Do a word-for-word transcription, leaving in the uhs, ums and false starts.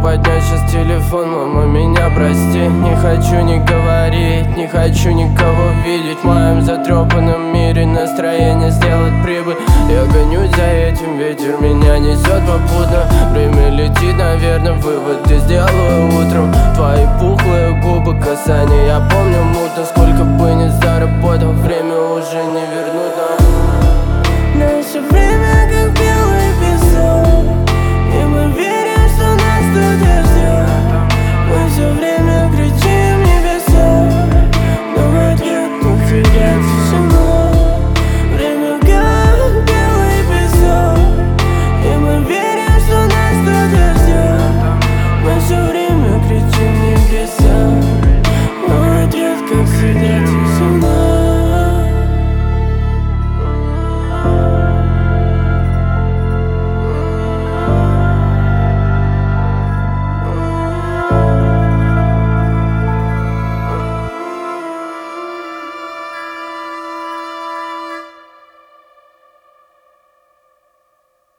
поднять сейчас телефон, мама, меня прости. Не хочу ни говорить, не хочу никого видеть. В моем затрепанном мире настроение сделать прибыль. Я гонюсь за этим, ветер меня несет попутно. Время летит, наверное, вывод я сделаю утром. Твои пухлые губы, касания, я помню мутно. Сколько